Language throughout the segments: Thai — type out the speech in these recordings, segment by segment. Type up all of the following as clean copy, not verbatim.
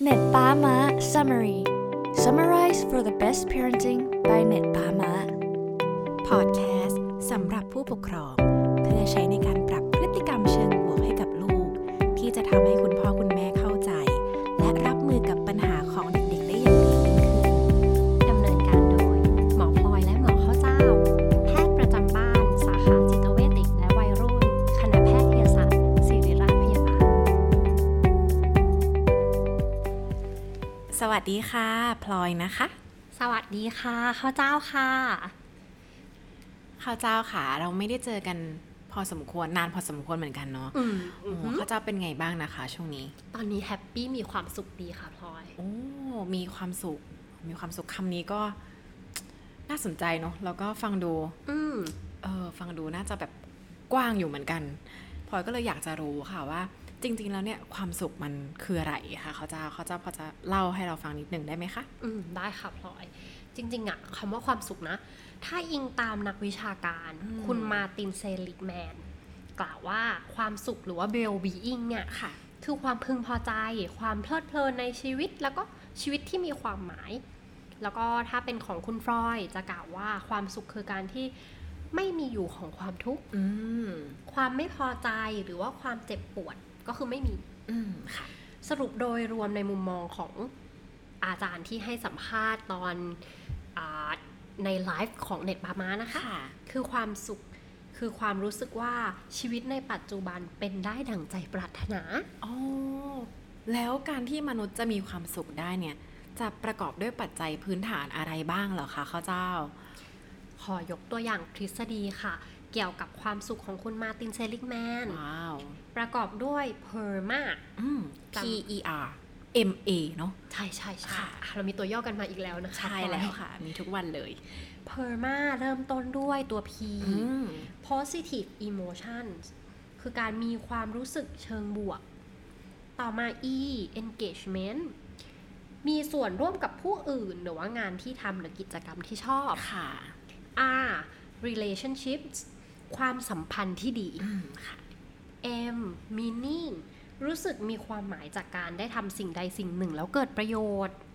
เน็ตป้าม้า Summary Summarize for the best parenting by เน็ตป้าม้าพอดแคสต์สำหรับผู้ปกครองเพื่อใช้ในการปรับพฤติกรรมเชิงบวกให้กับลูกที่จะทำให้คุณพ่อคุณแม่เข้าใจและรับมือกับปัญหาของเด็กๆได้อย่างดียิ่งขึ้นดำเนินการโดยหมอพลอยและหมอข้าวเจ้าแพทย์ประจำบ้านสาขาจิตเวชเด็กและวัยรุ่นคณะแพทยศาสตร์ศิริราชพยาบาลสวัสดีค่ะพลอยนะคะสวัสดีค่ะข้าวเจ้าค่ะข้าวเจ้าค่ะเราไม่ได้เจอกันพอสมควรนานพอสมควรเหมือนกันเนาะข้าวเจ้าเป็นไงบ้างนะคะช่วงนี้ตอนนี้แฮปปี้มีความสุขดีค่ะพลอยโอ้มีความสุขคำนี้ก็น่าสนใจเนาะแล้วก็ฟังดูฟังดูน่าจะแบบกว้างอยู่เหมือนกันพลอยก็เลยอยากจะรู้ค่ะว่าจริงๆแล้วเนี่ยความสุขมันคืออะไรคะข้าวเจ้าพอจะเล่าให้เราฟังนิดนึงได้ไหมคะได้ค่ะพลอยจริงๆอะคำว่าความสุขนะถ้าอิงตามนักวิชาการคุณมาร์ตินเซลิกแมนกล่าวว่าความสุขหรือว่า well-being เนี่ยคือความพึงพอใจความเพลิดเพลินในชีวิตแล้วก็ชีวิตที่มีความหมายแล้วก็ถ้าเป็นของคุณฟรอยด์จะกล่าวว่าความสุขคือการที่ไม่มีอยู่ของความทุกข์ความไม่พอใจหรือว่าความเจ็บปวดก็คือไม่มีสรุปโดยรวมในมุมมองของอาจารย์ที่ให้สัมภาษณ์ตอนในไลฟ์ของเน็ตป้าม้านะคะคือความสุขคือความรู้สึกว่าชีวิตในปัจจุบันเป็นได้ดั่งใจปรารถนาแล้วการที่มนุษย์จะมีความสุขได้เนี่ยจะประกอบด้วยปัจจัยพื้นฐานอะไรบ้างเหรอคะข้าเจ้าขอยกตัวอย่างทฤษฎีค่ะเกี่ยวกับความสุขของคุณมาร์ตินเซลิกแมนประกอบด้วย PERMA PERMA เนาะใช่เรามีตัวย่อกันมาอีกแล้วนะคะใช่แล้วค่ะมีทุกวันเลย PERMA เริ่มต้นด้วยตัว P Positive Emotions คือการมีความรู้สึกเชิงบวกต่อมา E Engagement มีส่วนร่วมกับผู้อื่นหรือว่างานที่ทำหรือกิจกรรมที่ชอบค่ะ R Relationships ความสัมพันธ์ที่ดีค่ะ M Meaning รู้สึกมีความหมายจากการได้ทำสิ่งใดสิ่งหนึ่งแล้วเกิดประโยชน์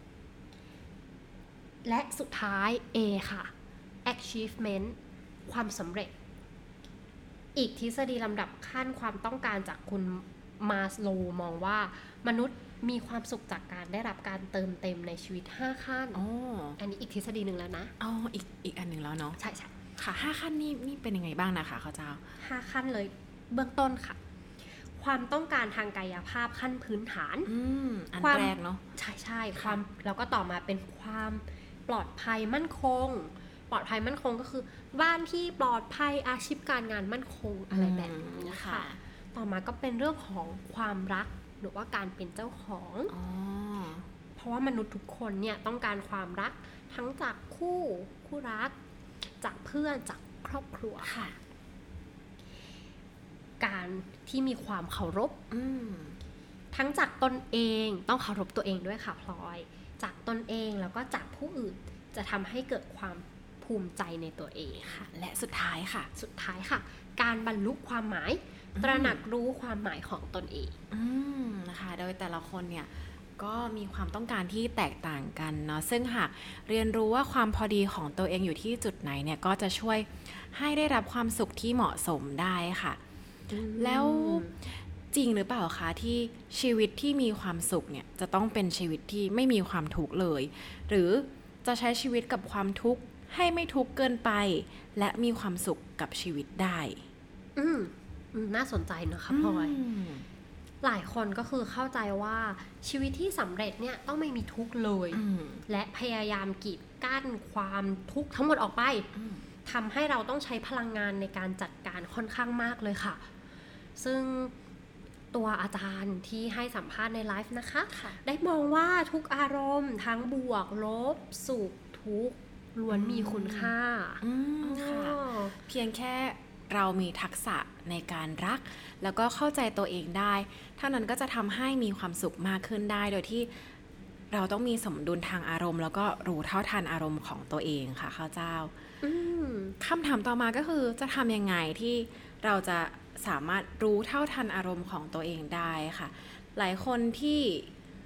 และสุดท้าย A ค่ะ Achievement ความสำเร็จอีกทฤษฎีลำดับขั้นความต้องการจากคุณมาสโลว์มองว่ามนุษย์มีความสุขจากการได้รับการเติมเต็มในชีวิต5ขั้นอันนี้อีกทฤษฎีหนึ่งแล้วนะอีกอันหนึ่งแล้วเนาะใช่ค่ะ5ขั้นนี่เป็นยังไงบ้างนะคะข้าเจ้า 5ขั้นเลยเบื้องต้นค่ะความต้องการทางกายภาพขั้นพื้นฐานอันแรกเนาะใช่ความแล้วก็ต่อมาเป็นความปลอดภัยมั่นคงปลอดภัยมั่นคงก็คือบ้านที่ปลอดภัยอาชีพการงานมั่นคงอะไรแบบนี้ค่ะต่อมาก็เป็นเรื่องของความรักหรือว่าการเป็นเจ้าของเพราะว่ามนุษย์ทุกคนเนี่ยต้องการความรักทั้งจากคู่รักจากเพื่อนจากครอบครัวค่ะการที่มีความเคารพทั้งจากตนเองต้องเคารพตัวเองด้วยค่ะพลอยจากตนเองแล้วก็จากผู้อื่นจะทำให้เกิดความภูมิใจในตัวเองค่ะและสุดท้ายค่ะการบรรลุความหมายตระหนักรู้ความหมายของตนเองนะคะโดยแต่ละคนเนี่ยก็มีความต้องการที่แตกต่างกันเนาะซึ่งหากเรียนรู้ว่าความพอดีของตัวเองอยู่ที่จุดไหนเนี่ยก็จะช่วยให้ได้รับความสุขที่เหมาะสมได้ค่ะแล้วจริงหรือเปล่าคะที่ชีวิตที่มีความสุขเนี่ยจะต้องเป็นชีวิตที่ไม่มีความทุกข์เลยหรือจะใช้ชีวิตกับความทุกข์ให้ไม่ทุกข์เกินไปและมีความสุขกับชีวิตได้น่าสนใจนะคะพลอยหลายคนก็คือเข้าใจว่าชีวิตที่สำเร็จเนี่ยต้องไม่มีทุกข์เลยและพยายามกีดกั้นความทุกข์ทั้งหมดออกไปทำให้เราต้องใช้พลังงานในการจัดการค่อนข้างมากเลยค่ะซึ่งตัวอาจารย์ที่ให้สัมภาษณ์ในไลฟ์นะคะได้มองว่าทุกอารมณ์ทั้งบวกลบสุขทุกข์ล้วนมีคุณค่าค่ะเพียงแค่เรามีทักษะในการรักแล้วก็เข้าใจตัวเองได้เท่านั้นก็จะทำให้มีความสุขมากขึ้นได้โดยที่เราต้องมีสมดุลทางอารมณ์แล้วก็รู้เท่าทันอารมณ์ของตัวเองค่ะข้าเจ้าคำถามต่อมาก็คือจะทำยังไงที่เราจะสามารถรู้เท่าทันอารมณ์ของตัวเองได้ค่ะหลายคนที่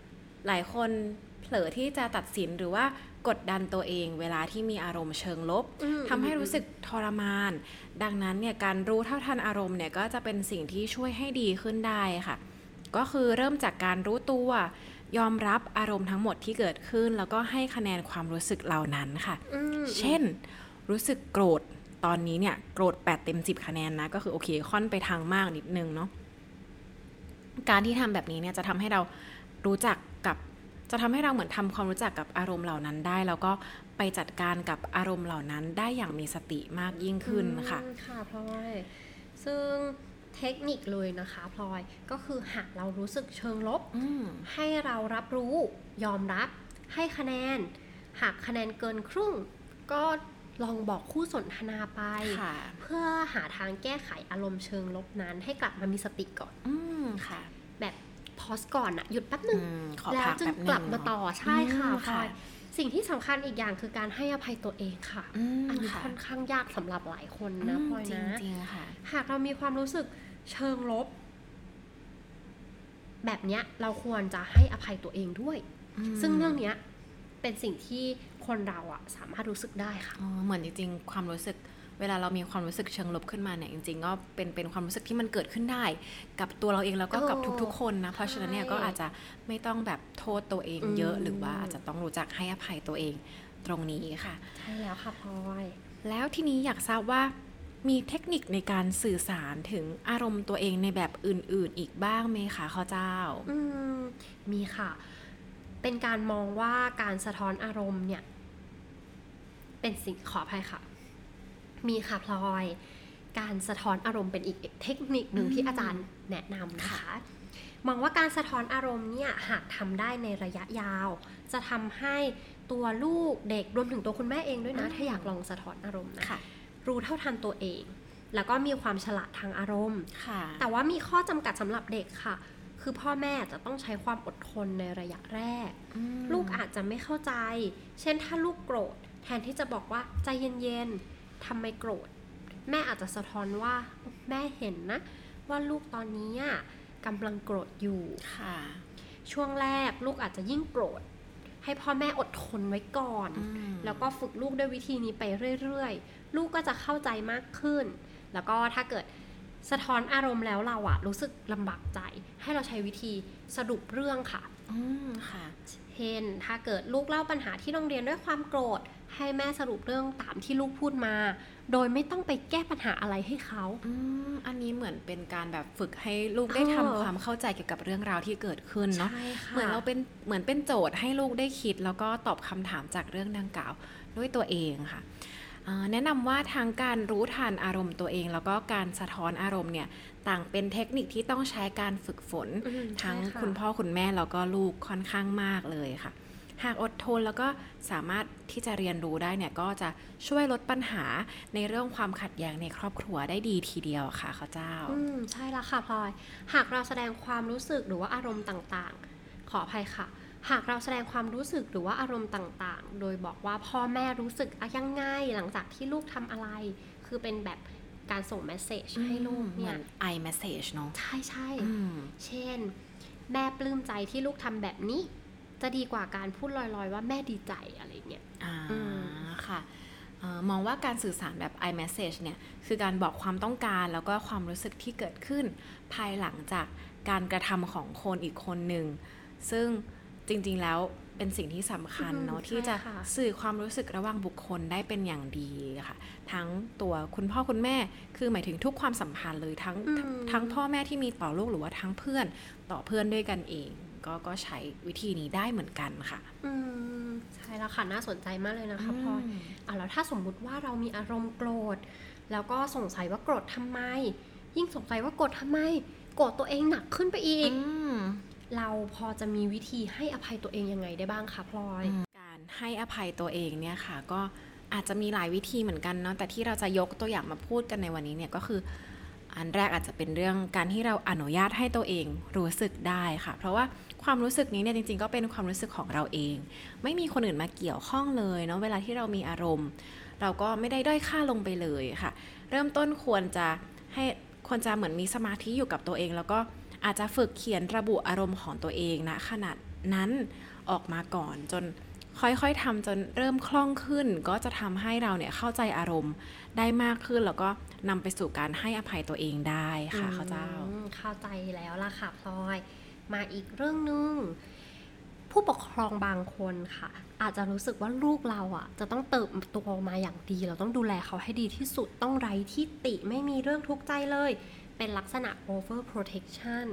หลายคนเผลอที่จะตัดสินหรือว่ากดดันตัวเองเวลาที่มีอารมณ์เชิงลบทำให้รู้สึกทรมานดังนั้นเนี่ยการรู้เท่าทันอารมณ์เนี่ยก็จะเป็นสิ่งที่ช่วยให้ดีขึ้นได้ค่ะก็คือเริ่มจากการรู้ตัวยอมรับอารมณ์ทั้งหมดที่เกิดขึ้นแล้วก็ให้คะแนนความรู้สึกเหล่านั้นค่ะเช่นรู้สึกโกรธตอนนี้เนี่ยโกรธ8 เต็ม 10คะแนนนะก็คือโอเคค่อนไปทางมากนิดนึงเนาะการที่ทำแบบนี้เนี่ยจะทำให้เรารู้จักกับจะทำให้เราเหมือนทำความรู้จักกับอารมณ์เหล่านั้นได้แล้วก็ไปจัดการกับอารมณ์เหล่านั้นได้อย่างมีสติมากยิ่งขึ้นค่ะค่ะพลอยซึ่งเทคนิคเลยนะคะพลอยก็คือหากเรารู้สึกเชิงลบให้เรารับรู้ยอมรับให้คะแนนหากคะแนนเกินครึ่งก็ลองบอกคู่สนทนาไปเพื่อหาทางแก้ไขอารมณ์เชิงลบนั้นให้กลับมามีสติก่อนค่ะแบบพอสก่อนอะหยุดแป๊บนึงแล้วจึงกลับมาต่อใช่ค่ะพลอยสิ่งที่สำคัญอีกอย่างคือการให้อภัยตัวเองค่ะอันนี้ค่อนข้างยากสำหรับหลายคนนะพลอยนะจริงๆค่ะหากเรามีความรู้สึกเชิงลบแบบเนี้ยเราควรจะให้อภัยตัวเองด้วยซึ่งเรื่องเนี้ยเป็นสิ่งที่คนเราอะสามารถรู้สึกได้ค่ะเหมือนจริงๆความรู้สึกเวลาเรามีความรู้สึกเชิงลบขึ้นมาเนี่ยจริงๆก็เป็นความรู้สึกที่มันเกิดขึ้นได้กับตัวเราเองแล้วก็กับทุกๆคนนะเพราะฉะนั้นเนี่ยก็อาจจะไม่ต้องแบบโทษตัวเองเยอะหรือว่าอาจจะต้องรู้จักให้อภัยตัวเองตรงนี้ค่ะใช่แล้วค่ะพลอยแล้วทีนี้อยากทราบว่ามีเทคนิคในการสื่อสารถึงอารมณ์ตัวเองในแบบอื่นๆอีกบ้างไหมคะข้าเจ้ามีค่ะเป็นการมองว่าการสะท้อนอารมณ์เนี่ยเป็นสิ่งขออภัยค่ะมีค่ะพลอยการสะท้อนอารมณ์เป็นอีกเทคนิคหนึ่งที่อาจารย์แนะนำนะคะมองว่าการสะท้อนอารมณ์เนี่ยหากทำได้ในระยะยาวจะทำให้ตัวลูกเด็กรวมถึงตัวคุณแม่เองด้วยนะถ้าอยากลองสะท้อนอารมณ์นะรู้เท่าทันตัวเองแล้วก็มีความฉลาดทางอารมณ์แต่ว่ามีข้อจำกัดสำหรับเด็กค่ะคือพ่อแม่จะต้องใช้ความอดทนในระยะแรกลูกอาจจะไม่เข้าใจเช่นถ้าลูกโกรธแทนที่จะบอกว่าใจเย็นๆทำไมโกรธแม่อาจจะสะท้อนว่าแม่เห็นนะว่าลูกตอนนี้กำลังโกรธอยู่ช่วงแรกลูกอาจจะยิ่งโกรธให้พ่อแม่อดทนไว้ก่อนแล้วก็ฝึกลูกด้วยวิธีนี้ไปเรื่อยๆลูกก็จะเข้าใจมากขึ้นแล้วก็ถ้าเกิดสะท้อนอารมณ์แล้วเรารู้สึกลำบากใจให้เราใช้วิธีสรุปเรื่องค่ะเช่นถ้าเกิดลูกเล่าปัญหาที่โรงเรียนด้วยความโกรธให้แม่สรุปเรื่องตามที่ลูกพูดมาโดยไม่ต้องไปแก้ปัญหาอะไรให้เขาอันนี้เหมือนเป็นการแบบฝึกให้ลูกได้ทำความเข้าใจเกี่ยวกับเรื่องราวที่เกิดขึ้นเนาะเหมือนเราเป็นโจทย์ให้ลูกได้คิดแล้วก็ตอบคำถามจากเรื่องดังกล่าวด้วยตัวเองค่ะแนะนำว่าทั้งการรู้ทันอารมณ์ตัวเองแล้วก็การสะท้อนอารมณ์เนี่ยต่างเป็นเทคนิคที่ต้องใช้การฝึกฝนทั้งคุณพ่อคุณแม่แล้วก็ลูกค่อนข้างมากเลยค่ะหากอดทนแล้วก็สามารถที่จะเรียนรู้ได้เนี่ยก็จะช่วยลดปัญหาในเรื่องความขัดแย้งในครอบครัวได้ดีทีเดียวค่ะข้าเจ้าใช่แล้วค่ะพลอยหากเราแสดงความรู้สึกหรือว่าอารมณ์ต่างๆขออภัยค่ะหากเราแสดงความรู้สึกหรือว่าอารมณ์ต่างๆโดยบอกว่าพ่อแม่รู้สึกยังไงหลังจากที่ลูกทำอะไรคือเป็นแบบการส่งเมสเซจให้ลูกเนี่ย iMessage เนาะใช่เช่นแม่ปลื้มใจที่ลูกทำแบบนี้จะดีกว่าการพูดลอยๆว่าแม่ดีใจอะไรเงี้ยค่ะมองว่าการสื่อสารแบบ iMessage เนี่ยคือการบอกความต้องการแล้วก็ความรู้สึกที่เกิดขึ้นภายหลังจากการกระทำของคนอีกคนหนึ่งซึ่งจริงๆแล้วเป็นสิ่งที่สำคัญเนาะที่จะสื่อความรู้สึกระหว่างบุคคลได้เป็นอย่างดีค่ะทั้งตัวคุณพ่อคุณแม่คือหมายถึงทุกความสัมพันธ์เลยทั้งพ่อแม่ที่มีต่อลูกหรือว่าทั้งเพื่อนต่อเพื่อนด้วยกันเองก็ใช้วิธีนี้ได้เหมือนกันค่ะใช่แล้วค่ะน่าสนใจมากเลยนะคะพลอยแล้วถ้าสมมุติว่าเรามีอารมณ์โกรธแล้วก็สงสัยว่าโกรธทำไมยิ่งสงสัยว่าโกรธทำไมโกรธตัวเองหนักขึ้นไปอีกเราพอจะมีวิธีให้อภัยตัวเองยังไงได้บ้างคะพลอยการให้อภัยตัวเองเนี่ยค่ะก็อาจจะมีหลายวิธีเหมือนกันเนาะแต่ที่เราจะยกตัวอย่างมาพูดกันในวันนี้เนี่ยก็คืออันแรกอาจจะเป็นเรื่องการที่เราอนุญาตให้ตัวเองรู้สึกได้ค่ะเพราะว่าความรู้สึกนี้เนี่ยจริงๆก็เป็นความรู้สึกของเราเองไม่มีคนอื่นมาเกี่ยวข้องเลยเนาะเวลาที่เรามีอารมณ์เราก็ไม่ได้ด้อยค่าลงไปเลยค่ะเริ่มต้นควรจะเหมือนมีสมาธิอยู่กับตัวเองแล้วก็อาจจะฝึกเขียนระบุอารมณ์ของตัวเองณขณะนั้นออกมาก่อนจนค่อยๆทำจนเริ่มคล่องขึ้นก็จะทำให้เราเนี่ยเข้าใจอารมณ์ได้มากขึ้นแล้วก็นำไปสู่การให้อภัยตัวเองได้ค่ะเข้าใจแล้วล่ะค่ะพลอยมาอีกเรื่องนึงผู้ปกครองบางคนค่ะอาจจะรู้สึกว่าลูกเราอ่ะจะต้องเติบโตมาอย่างดีเราต้องดูแลเขาให้ดีที่สุดต้องไร้ที่ติไม่มีเรื่องทุกข์ใจเลยเป็นลักษณะ over protection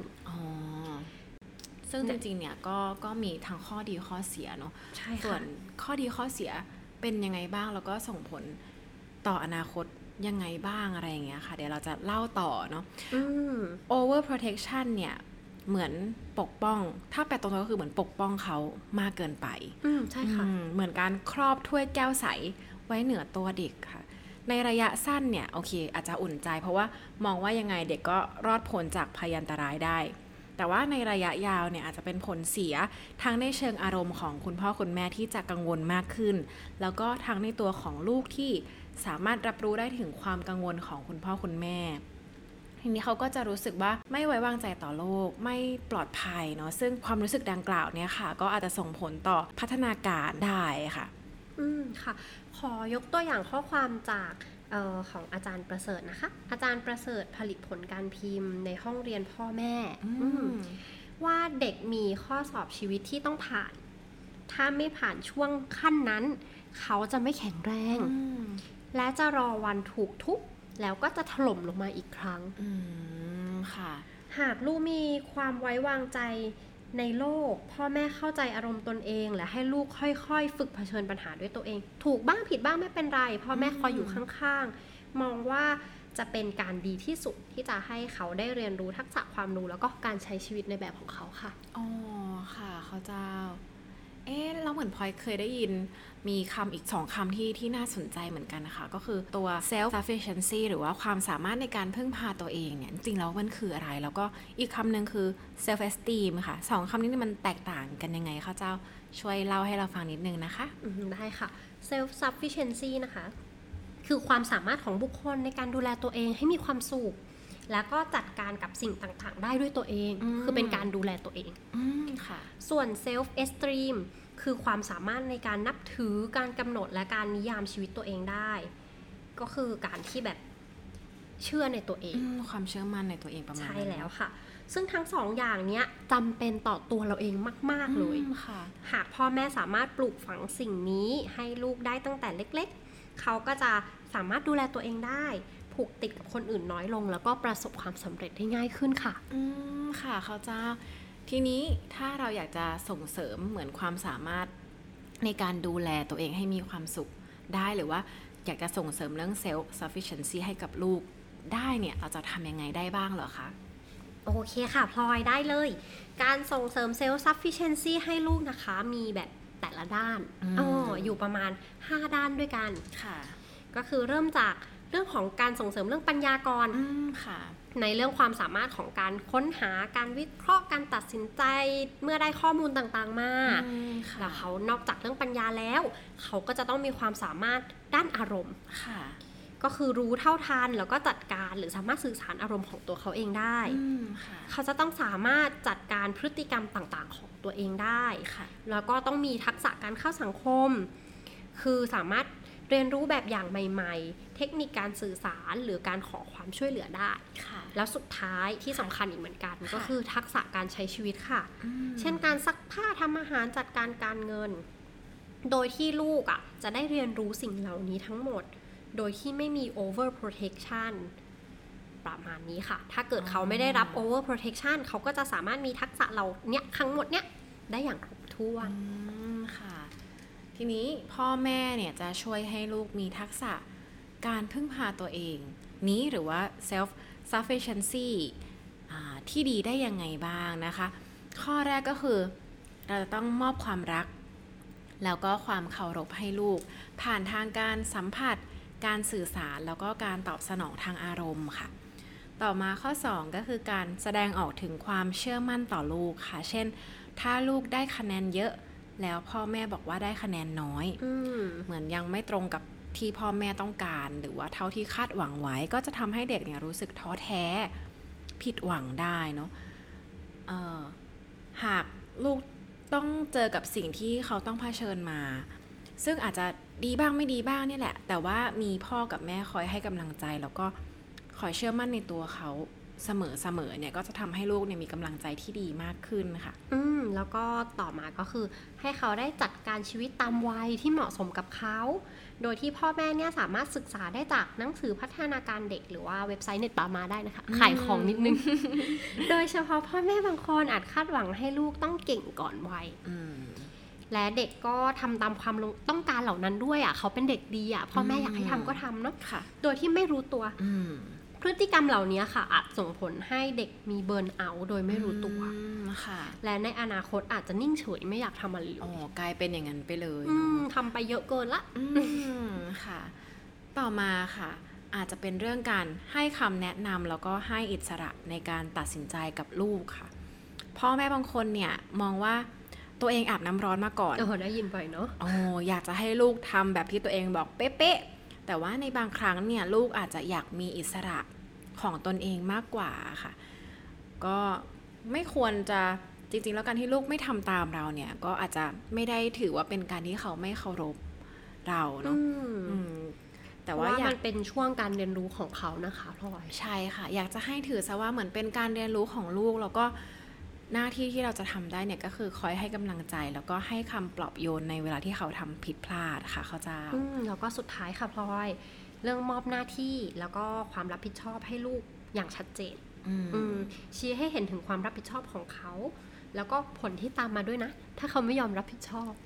ซึ่งจริงๆเนี่ยก็มีทั้งข้อดีข้อเสียเนาะใช่ค่ะส่วนข้อดีข้อเสียเป็นยังไงบ้างแล้วก็ส่งผลต่ออนาคตยังไงบ้างอะไรอย่างเงี้ยค่ะเดี๋ยวเราจะเล่าต่อเนาะover protection เนี่ยเหมือนปกป้องถ้าแปลตรงๆก็คือเหมือนปกป้องเขามากเกินไปใช่ค่ะเหมือนการครอบถ้วยแก้วใสไว้เหนือตัวเด็กค่ะในระยะสั้นเนี่ยโอเคอาจจะอุ่นใจเพราะว่ามองว่ายังไงเด็กก็รอดพ้นจากภัยอันตรายได้แต่ว่าในระยะยาวเนี่ยอาจจะเป็นผลเสียทั้งในเชิงอารมณ์ของคุณพ่อคุณแม่ที่จะกังวลมากขึ้นแล้วก็ทั้งในตัวของลูกที่สามารถรับรู้ได้ถึงความกังวลของคุณพ่อคุณแม่ทีนี้เขาก็จะรู้สึกว่าไม่ไว้วางใจต่อโลกไม่ปลอดภัยเนาะซึ่งความรู้สึกดังกล่าวเนี่ยค่ะก็อาจจะส่งผลต่อพัฒนาการได้ค่ะค่ะขอยกตัวอย่างข้อความจากของอาจารย์ประเสริฐนะคะอาจารย์ประเสริฐผลิตผลการพิมพ์ในห้องเรียนพ่อแม่ว่าเด็กมีข้อสอบชีวิตที่ต้องผ่านถ้าไม่ผ่านช่วงขั้นนั้นเขาจะไม่แข็งแรงและจะรอวันถูกทุบแล้วก็จะถล่มลงมาอีกครั้งค่ะหากลูกมีความไว้วางใจในโลกพ่อแม่เข้าใจอารมณ์ตนเองและให้ลูกค่อยๆฝึกเผชิญปัญหาด้วยตัวเองถูกบ้างผิดบ้างไม่เป็นไรพ่อแม่คอยอยู่ข้างๆมองว่าจะเป็นการดีที่สุดที่จะให้เขาได้เรียนรู้ทักษะความรู้แล้วก็การใช้ชีวิตในแบบของเขาค่ะอ๋อค่ะเข้าใจเราเหมือนพลอยเคยได้ยินมีคำอีก2คำที่น่าสนใจเหมือนกันนะคะก็คือตัว self sufficiency หรือว่าความสามารถในการพึ่งพาตัวเองเนี่ยจริงๆแล้วมันคืออะไรแล้วก็อีกคำหนึ่งคือ self esteem ค่ะ2คำนี้มันแตกต่างกันยังไงคะเจ้าช่วยเล่าให้เราฟังนิดนึงนะคะได้ค่ะ self sufficiency นะคะคือความสามารถของบุคคลในการดูแลตัวเองให้มีความสุขแล้วก็จัดการกับสิ่งต่างๆได้ด้วยตัวเองคือเป็นการดูแลตัวเองค่ะส่วน self esteem คือความสามารถในการนับถือการกำหนดและการนิยามชีวิตตัวเองได้ก็คือการที่แบบเชื่อในตัวเองความเชื่อมั่นในตัวเองประมาณใช่แล้วค่ะซึ่งทั้งสองอย่างนี้จำเป็นต่อตัวเราเองมากๆเลยหากพ่อแม่สามารถปลูกฝังสิ่งนี้ให้ลูกได้ตั้งแต่เล็กๆเขาก็จะสามารถดูแลตัวเองได้ผูกติดกับคนอื่นน้อยลงแล้วก็ประสบความสำเร็จได้ง่ายขึ้นค่ะค่ะเขาจะทีนี้ถ้าเราอยากจะส่งเสริมเหมือนความสามารถในการดูแลตัวเองให้มีความสุขได้หรือว่าอยากจะส่งเสริมเรื่อง self sufficiency ให้กับลูกได้เนี่ยเราจะทำยังไงได้บ้างเหรอคะโอเคค่ะพลอยได้เลยการส่งเสริม self sufficiency ให้ลูกนะคะมีแบบแต่ละด้านอยู่ประมาณ5ด้านด้วยกันค่ะก็คือเริ่มจากเรื่องของการส่งเสริมเรื่องปัญญากรค่ะในเรื่องความสามารถของการค้นหาการวิเคราะห์การตัดสินใจเมื่อได้ข้อมูลต่างๆมาแล้วเขานอกจากเรื่องปัญญาแล้วเขาก็จะต้องมีความสามารถด้านอารมณ์ค่ะก็คือรู้เท่าทันแล้วก็จัดการหรือสามารถสื่อสารอารมณ์ของตัวเขาเองได้เขาจะต้องสามารถจัดการพฤติกรรมต่างๆของตัวเองได้แล้วก็ต้องมีทักษะการเข้าสังคมคือสามารถเรียนรู้แบบอย่างใหม่ๆเทคนิคการสื่อสารหรือการขอความช่วยเหลือได้แล้วสุดท้ายที่สำคัญอีกเหมือนกันก็คือทักษะการใช้ชีวิตค่ะเช่นการซักผ้าทำอาหารจัดการการเงินโดยที่ลูกจะได้เรียนรู้สิ่งเหล่านี้ทั้งหมดโดยที่ไม่มี over protection ประมาณนี้ค่ะถ้าเกิดเขาไม่ได้รับ over protection เขาก็จะสามารถมีทักษะเหล่านี้ทั้งหมดเนี่ยได้อย่างครบถ้วนค่ะทีนี้พ่อแม่เนี่ยจะช่วยให้ลูกมีทักษะการพึ่งพาตัวเองนี้หรือว่า self sufficiency ที่ดีได้ยังไงบ้างนะคะข้อแรกก็คือเราจะต้องมอบความรักแล้วก็ความเคารพให้ลูกผ่านทางการสัมผัสการสื่อสารแล้วก็การตอบสนองทางอารมณ์ค่ะต่อมาข้อ2ก็คือการแสดงออกถึงความเชื่อมั่นต่อลูกค่ะเช่นถ้าลูกได้คะแนนเยอะแล้วพ่อแม่บอกว่าได้คะแนนน้อยเหมือนยังไม่ตรงกับที่พ่อแม่ต้องการหรือว่าเท่าที่คาดหวังไว้ก็จะทำให้เด็กเนี่ยรู้สึกท้อแท้ผิดหวังได้เนาะหากลูกต้องเจอกับสิ่งที่เขาต้องเผชิญมาซึ่งอาจจะดีบ้างไม่ดีบ้างนี่แหละแต่ว่ามีพ่อกับแม่คอยให้กำลังใจแล้วก็คอยเชื่อมั่นในตัวเขาเสมอเนี่ยก็จะทำให้ลูกเนี่ยมีกำลังใจที่ดีมากขึ้นค่ะแล้วก็ต่อมาก็คือให้เขาได้จัดการชีวิตตามวัยที่เหมาะสมกับเขาโดยที่พ่อแม่เนี่ยสามารถศึกษาได้จากหนังสือพัฒนาการเด็กหรือว่าเว็บไซต์เน็ตปามาได้นะคะขายของนิดนึง โดยเฉพาะพ่อแม่บางคนอาจคาดหวังให้ลูกต้องเก่งก่อนวัยและเด็กก็ทำตามความต้องการเหล่านั้นด้วยเขาเป็นเด็กดีพ่อแม่อยากให้ทำก็ทำเนาะโดยที่ไม่รู้ตัวพฤติกรรมเหล่านี้ค่ะอาจส่งผลให้เด็กมีเบิร์นเอาท์โดยไม่รู้ตัวและในอนาคตอาจจะนิ่งเฉยไม่อยากทำอะไรเลยกลายเป็นอย่างนั้นไปเลยทำไปเยอะเกินละค่ะต่อมาค่ะอาจจะเป็นเรื่องการให้คำแนะนำแล้วก็ให้อิสระในการตัดสินใจกับลูกค่ะพ่อแม่บางคนเนี่ยมองว่าตัวเองอาบน้ำร้อนมาก่อนได้ยินบ่อยเนาะอยากจะให้ลูกทำแบบที่ตัวเองบอกเป๊ะๆแต่ว่าในบางครั้งเนี่ยลูกอาจจะอยากมีอิสระของตนเองมากกว่าค่ะก็ไม่ควรจะจริงๆแล้วการที่ลูกไม่ทำตามเราเนี่ยก็อาจจะไม่ได้ถือว่าเป็นการที่เขาไม่เคารพเราเนาะแต่ว่ามันเป็นช่วงการเรียนรู้ของเขานะคะพลอยใช่ค่ะอยากจะให้ถือซะว่าเหมือนเป็นการเรียนรู้ของลูกแล้วก็หน้าที่ที่เราจะทำได้เนี่ยก็คือคอยให้กำลังใจแล้วก็ให้คำปลอบโยนในเวลาที่เขาทำผิดพลาดค่ะเขาจะแล้วก็สุดท้ายค่ะพลอยเรื่องมอบหน้าที่แล้วก็ความรับผิดชอบให้ลูกอย่างชัดเจนชี้ให้เห็นถึงความรับผิดชอบของเขาแล้วก็ผลที่ตามมาด้วยนะถ้าเขาไม่ยอมรับผิดชอบ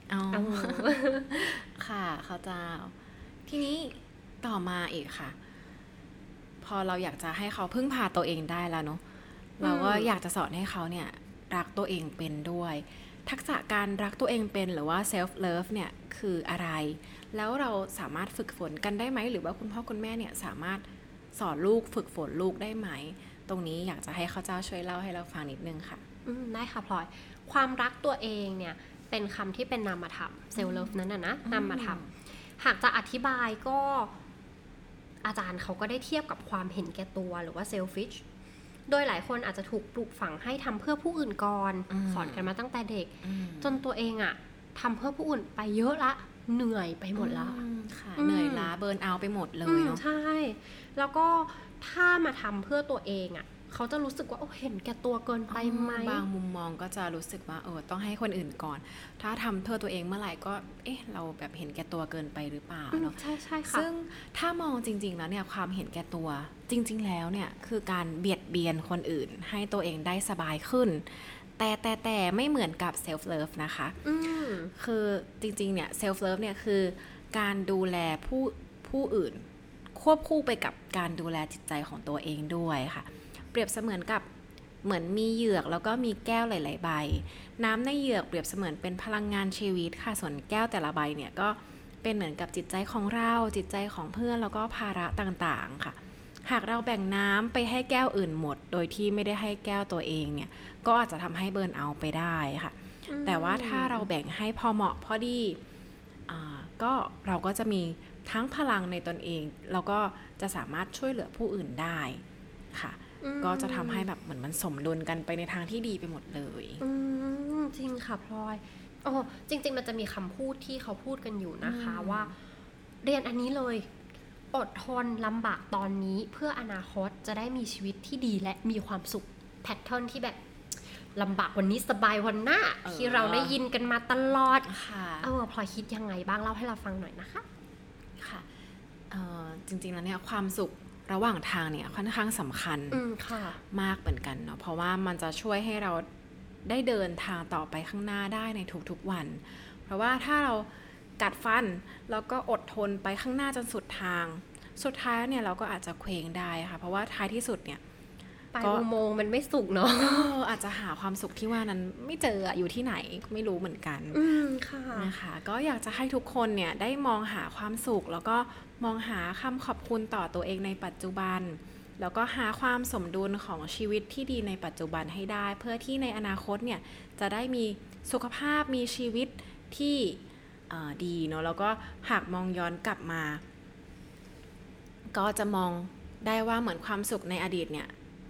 ค่ะเขาจะทีนี้ต่อมาอีกค่ะพอเราอยากจะให้เขาพึ่งพาตัวเองได้แล้วเนาะเราก็อยากจะสอนให้เขาเนี่ยรักตัวเองเป็นด้วยทักษะการรักตัวเองเป็นหรือว่า self love เนี่ยคืออะไรแล้วเราสามารถฝึกฝนกันได้ไหมหรือว่าคุณพ่อคุณแม่เนี่ยสามารถสอนลูกฝึกฝนลูกได้ไหมตรงนี้อยากจะให้ข้าเจ้าช่วยเล่าให้เราฟังนิดนึงค่ะได้ค่ะพลอยความรักตัวเองเนี่ยเป็นคำที่เป็นนามธรรม self love นั้นนะนามธรรมหากจะอธิบายก็อาจารย์เขาก็ได้เทียบกับความเห็นแก่ตัวหรือว่า selfishโดยหลายคนอาจจะถูกปลูกฝังให้ทำเพื่อผู้อื่นก่อนสอนกันมาตั้งแต่เด็กจนตัวเองทำเพื่อผู้อื่นไปเยอะละเหนื่อยไปหมดละเหนื่อยล้าเบิร์นเอาท์ไปหมดเลยเนาะใช่แล้วก็ถ้ามาทำเพื่อตัวเองเขาจะรู้สึกว่าเห็นแก่ตัวเกินไปไหมบางมุมมองก็จะรู้สึกว่าต้องให้คนอื่นก่อนถ้าทำเพื่อตัวเองเมื่อไหร่ก็เราแบบเห็นแก่ตัวเกินไปหรือเปล่าเนาะใช่ใช่ค่ะซึ่งถ้ามองจริงๆแล้วเนี่ยความเห็นแก่ตัวจริงๆแล้วเนี่ยคือการเบียดเบียนคนอื่นให้ตัวเองได้สบายขึ้นแต่ไม่เหมือนกับ self love นะคะคือจริงๆเนี่ย self love เนี่ยคือการดูแลผู้อื่นควบคู่ไปกับการดูแลจิตใจของตัวเองด้วยค่ะเปรียบเสมือนกับเหมือนมีเหยือกแล้วก็มีแก้วหลายๆใบน้ำในเหยือกเปรียบเสมือนเป็นพลังงานชีวิตค่ะส่วนแก้วแต่ละใบเนี่ยก็เป็นเหมือนกับจิตใจของเราจิตใจของเพื่อนแล้วก็ภาระต่างๆค่ะหากเราแบ่งน้ำไปให้แก้วอื่นหมดโดยที่ไม่ได้ให้แก้วตัวเองเนี่ยก็อาจจะทำให้เบิร์นเอาท์ไปได้ค่ะแต่ว่าถ้าเราแบ่งให้พอเหมาะพอดีก็เราก็จะมีทั้งพลังในตนเองแล้วก็จะสามารถช่วยเหลือผู้อื่นได้ค่ะก็จะทำให้แบบเหมือนมันสมดุลกันไปในทางที่ดีไปหมดเลยจริงค่ะพลอยจริงๆมันจะมีคำพูดที่เขาพูดกันอยู่นะคะว่าเรียนอันนี้เลยอดทนลำบากตอนนี้เพื่ออนาคตจะได้มีชีวิตที่ดีและมีความสุขแพทเทิร์นที่แบบลำบากวันนี้สบายวันหน้าที่เราได้ยินกันมาตลอดค่ะพลอยคิดยังไงบ้างเล่าให้เราฟังหน่อยนะคะค่ะจริงๆแล้วเนี่ยความสุขระหว่างทางเนี่ยค่อนข้างสำคัญมากเหมือนกันเนาะเพราะว่ามันจะช่วยให้เราได้เดินทางต่อไปข้างหน้าได้ในทุกๆวันเพราะว่าถ้าเรากัดฟันแล้วก็อดทนไปข้างหน้าจนสุดทางสุดท้ายเนี่ยเราก็อาจจะเคว้งได้ค่ะเพราะว่าท้ายที่สุดเนี่ยปลายอุโมงค์มันไม่สุขเนาะอาจจะหาความสุขที่ว่านั้นไม่เจออยู่ที่ไหนไม่รู้เหมือนกันนะคะก็อยากจะให้ทุกคนเนี่ยได้มองหาความสุขแล้วก็มองหาคำขอบคุณต่อตัวเองในปัจจุบันแล้วก็หาความสมดุลของชีวิตที่ดีในปัจจุบันให้ได้เพื่อที่ในอนาคตเนี่ยจะได้มีสุขภาพมีชีวิตที่ดีเนาะแล้วก็หากมองย้อนกลับมาก็จะมองได้ว่าเหมือนความสุขในอดีตเนี่ย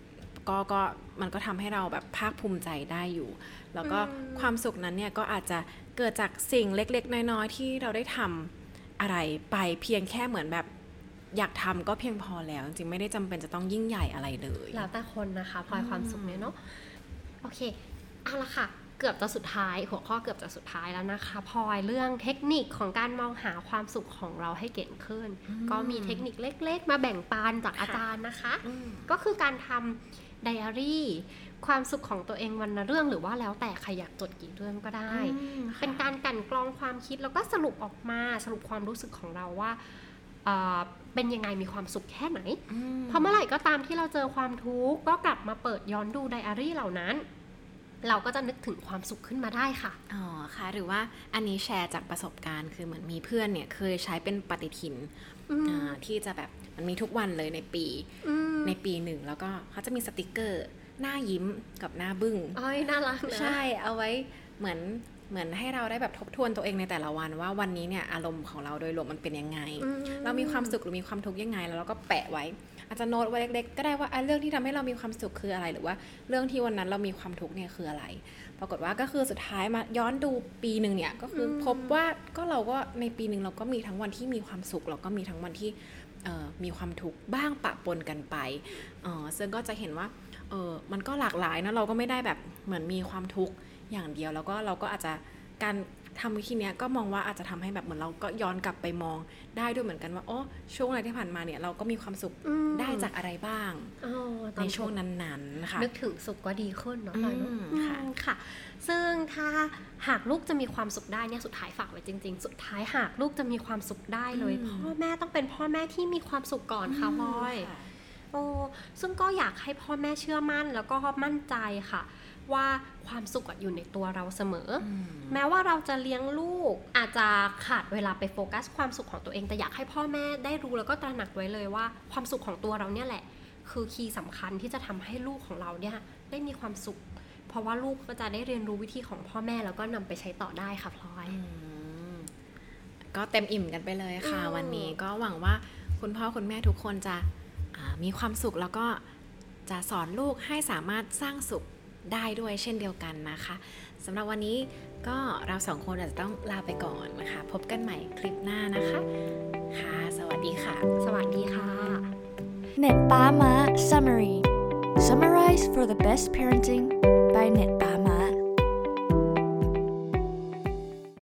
ก็มันก็ทำให้เราแบบภาคภูมิใจได้อยู่แล้วก็ความสุขนั้นเนี่ยก็อาจจะเกิดจากสิ่งเล็กๆน้อยๆที่เราได้ทำอะไรไปเพียงแค่เหมือนแบบอยากทำก็เพียงพอแล้วจริงๆไม่ได้จำเป็นจะต้องยิ่งใหญ่อะไรเลยแล้วแต่คนนะคะพลอยความสุขเนี่ยเนาะโอเคเอาละค่ะเกือบจะสุดท้ายหัวข้อเกือบจะสุดท้ายแล้วนะคะพลอยเรื่องเทคนิคของการมองหาความสุขของเราให้เก่งขึ้นก็มีเทคนิคเล็กๆมาแบ่งปันจากอาจารย์นะคะก็คือการทำไดอารี่ความสุขของตัวเองวันละเรื่องหรือว่าแล้วแต่ใครอยากจดกี่เรื่องก็ได้เป็นการกลั่นกรองความคิดแล้วก็สรุปออกมาสรุปความรู้สึกของเราว่าเป็นยังไงมีความสุขแค่ไหนเพราะเมื่อไหร่ก็ตามที่เราเจอความทุกข์ก็กลับมาเปิดย้อนดูไดอารี่เหล่านั้นเราก็จะนึกถึงความสุขขึ้นมาได้ค่ะอ๋อค่ะหรือว่าอันนี้แชร์จากประสบการณ์คือเหมือนมีเพื่อนเนี่ยเคยใช้เป็นปฏิทินที่จะแบบมันมีทุกวันเลยในปีหนึ่งแล้วก็เขาจะมีสติกเกอร์หน้ายิ้มกับหน้าบึ้งน่ารักนะใช่เอาไว้เหมือนให้เราได้แบบทบทวนตัวเองในแต่ละวันว่าวันนี้เนี่ยอารมณ์ของเราโดยรวมมันเป็นยังไงเรามีความสุขหรือมีความทุกข์ยังไงแล้วเราก็แปะไว้อาจจะโน้ตไว้เล็กๆก็ได้ว่าเรื่องที่ทำให้เรามีความสุขคืออะไรหรือว่าเรื่องที่วันนั้นเรามีความทุกข์เนี่ยคืออะไรปรากฏว่าก็คือสุดท้ายมาย้อนดูปีนึงเนี่ยก็คือพบว่าเราก็ในปีนึงเราก็มีทั้งวันที่มีความสุขเราก็มีทั้งวันที่มีความทุกข์บ้างปะปนกันไปซึ่งก็จะเห็นว่ามันก็หลากหลายนะเราก็ไม่ได้แบบเหมือนมีความทุกข์อย่างเดียวแล้วก็เราก็อาจจะการทำวิธีนี้ก็มองว่าอาจจะทำให้แบบเหมือนเราก็ย้อนกลับไปมองได้ด้วยเหมือนกันว่าช่วงอะไรที่ผ่านมาเนี่ยเราก็มีความสุขได้จากอะไรบ้างในช่วงนั้นๆค่ะนึกถึงสุขก็ดีขึ้นเนาะค่ะซึ่งถ้าหากลูกจะมีความสุขได้เนี่ยสุดท้ายฝากไว้จริงๆสุดท้ายหากลูกจะมีความสุขได้เลยพ่อแม่ต้องเป็นพ่อแม่ที่มีความสุขก่อนค่ะพลอยซึ่งก็อยากให้พ่อแม่เชื่อมั่นแล้วก็มั่นใจค่ะว่าความสุขอยู่ในตัวเราเสมอแม้ว่าเราจะเลี้ยงลูกอาจจะขาดเวลาไปโฟกัสความสุขของตัวเองแต่อยากให้พ่อแม่ได้รู้แล้วก็ตระหนักไว้เลยว่าความสุขของตัวเราเนี่ยแหละคือคีย์สำคัญที่จะทำให้ลูกของเราเนี่ยได้มีความสุขเพราะว่าลูกก็จะได้เรียนรู้วิธีของพ่อแม่แล้วก็นำไปใช้ต่อได้ค่ะพลอยก็เต็มอิ่มกันไปเลยค่ะวันนี้ก็หวังว่าคุณพ่อคุณแม่ทุกคนจะมีความสุขแล้วก็จะสอนลูกให้สามารถสร้างสุขได้ด้วยเช่นเดียวกันนะคะสำหรับวันนี้ก็เราสองคนอาจจะต้องลาไปก่อนนะคะพบกันใหม่คลิปหน้านะคะค่ะสวัสดีค่ะสวัสดีค่ะ Net Pama Summary Summarize for the best parenting